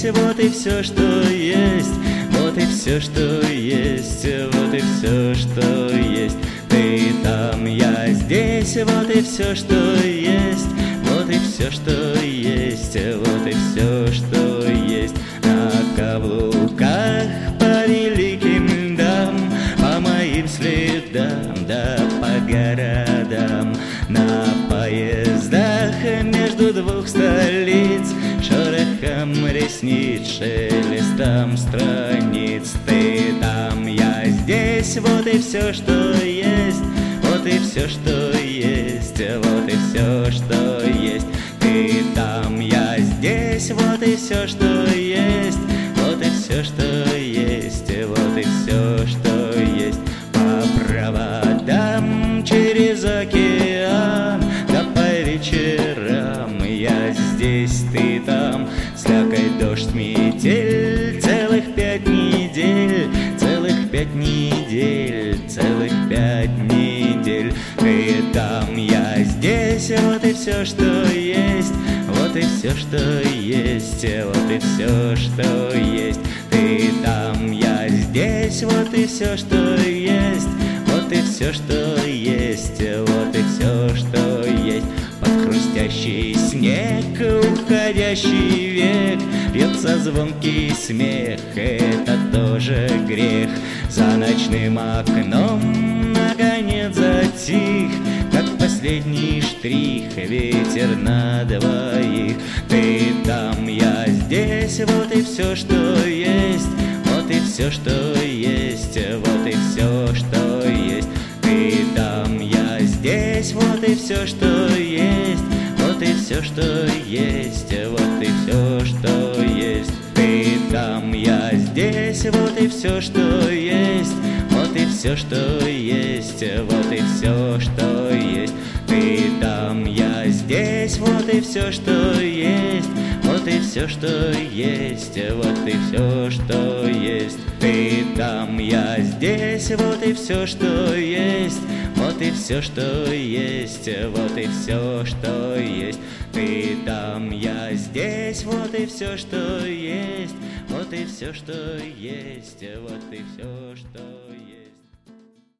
вот и все, что есть, вот и все, что есть, вот и все, что есть. Ты там, я здесь, вот и все, что есть, вот и все, что есть, вот и все, что есть. На каблуках по великим льдам, по моим следам, да по городам, на поездах между двух столиц, шорохом ресниц, шелестом страниц. Ты там, я здесь, вот и все, что есть, вот и все, что есть, вот и все, что есть. Ты там, я здесь, вот и все, что есть, вот и все, что есть, вот и все, что есть. По проводам через океан, да по вечерам я здесь, ты там. Слякоть, дождь, метель, целых 5 недель, целых 5 недель, целых 5 недель. Ты там, я здесь, вот и все, что есть, вот и все, что есть, вот и все, что есть. Ты там, я здесь, вот и все, что есть, вот и все, что есть, вот и все, что есть. Под хрустящий снег, уходящий век, льется звонкий смех, это тоже грех. За ночным окном наконец затих, как последний штрих, ветер на двоих. Ты там, я здесь, вот и все, что есть, вот и все, что есть, вот и все, что есть. Ты там, я здесь, вот и все, что есть, вот и все, что есть, вот и все, что есть. Ты там, я здесь, вот и все, что есть, вот и все, что есть, вот и все, что есть. Ты там, я здесь, вот и все, что есть, вот и все, что есть, вот и все, что есть. Ты там, я здесь, вот и все, что есть, вот и все, что есть, вот и все, что есть. Ты там, я здесь, вот и все, что есть, вот и все, что есть, вот и все, что есть.